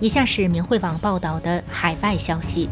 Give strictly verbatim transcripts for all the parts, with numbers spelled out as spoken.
以下是明慧网报道的海外消息，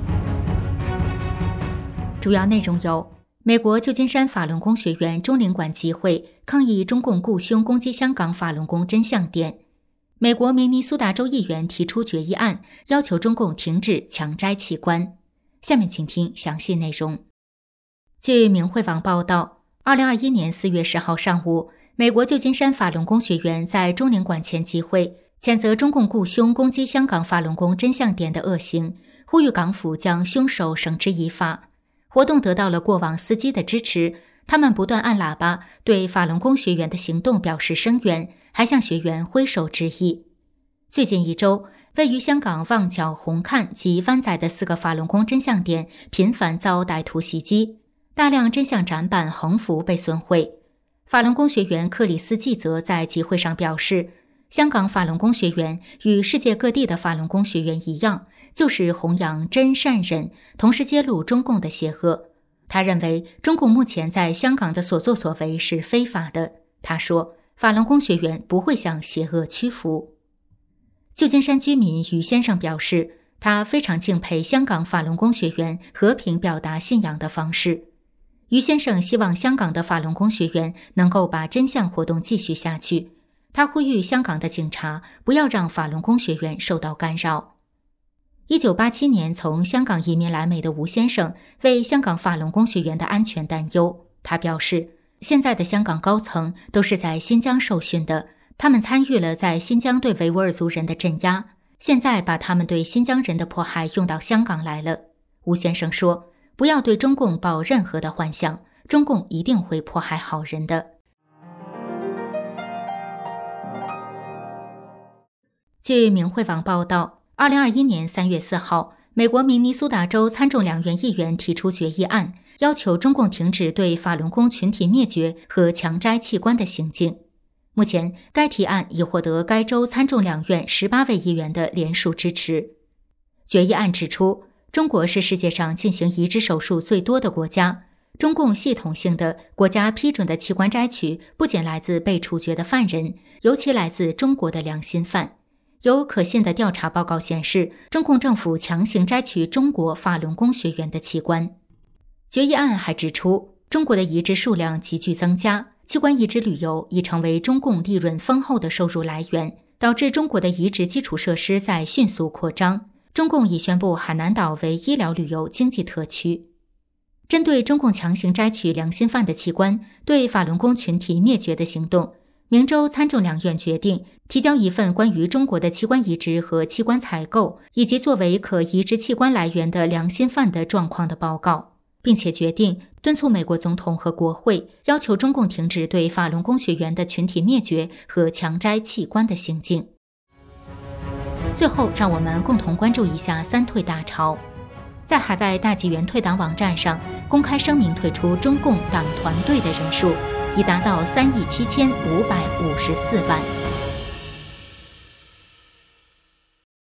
主要内容有：美国旧金山法轮功学员中领馆集会抗议中共雇凶攻击香港法轮功真相点；美国明尼苏达州议员提出决议案，要求中共停止强摘器官。下面请听详细内容。据明慧网报道，二零二一年四月十号上午，美国旧金山法轮功学员在中领馆前集会，谴责中共雇凶攻击香港法轮功真相点的恶行，呼吁港府将凶手绳之以法。活动得到了过往司机的支持，他们不断按喇叭对法轮功学员的行动表示声援，还向学员挥手致意。最近一周，位于香港旺角、红磡及湾仔的四个法轮功真相点频繁遭歹徒袭击，大量真相展板、横幅被损毁。法轮功学员克里斯季则在集会上表示，香港法轮功学员与世界各地的法轮功学员一样，就是弘扬真善忍，同时揭露中共的邪恶。他认为中共目前在香港的所作所为是非法的。他说，法轮功学员不会向邪恶屈服。旧金山居民于先生表示，他非常敬佩香港法轮功学员和平表达信仰的方式。于先生希望香港的法轮功学员能够把真相活动继续下去。他呼吁香港的警察不要让法轮功学员受到干扰。一九八七年从香港移民来美的吴先生为香港法轮功学员的安全担忧。他表示，现在的香港高层都是在新疆受训的，他们参与了在新疆对维吾尔族人的镇压，现在把他们对新疆人的迫害用到香港来了。吴先生说，不要对中共抱任何的幻想，中共一定会迫害好人的。据明慧网报道，二零二一年三月四号，美国明尼苏达州参众两院议员提出决议案，要求中共停止对法轮功群体灭绝和强摘器官的行径。目前，该提案已获得该州参众两院十八位议员的联署支持。决议案指出，中国是世界上进行移植手术最多的国家，中共系统性的国家批准的器官摘取不仅来自被处决的犯人，尤其来自中国的良心犯。有可信的调查报告显示，中共政府强行摘取中国法轮功学员的器官。决议案还指出，中国的移植数量急剧增加，器官移植旅游已成为中共利润丰厚的收入来源，导致中国的移植基础设施在迅速扩张。中共已宣布海南岛为医疗旅游经济特区。针对中共强行摘取良心犯的器官，对法轮功群体灭绝的行动，明州参众两院决定提交一份关于中国的器官移植和器官采购以及作为可移植器官来源的良心犯的状况的报告，并且决定敦促美国总统和国会要求中共停止对法轮功学员的群体灭绝和强摘器官的行径。最后，让我们共同关注一下三退大潮。在海外大纪元退党网站上公开声明退出中共党团队的人数已达到三亿七千五百五十四万。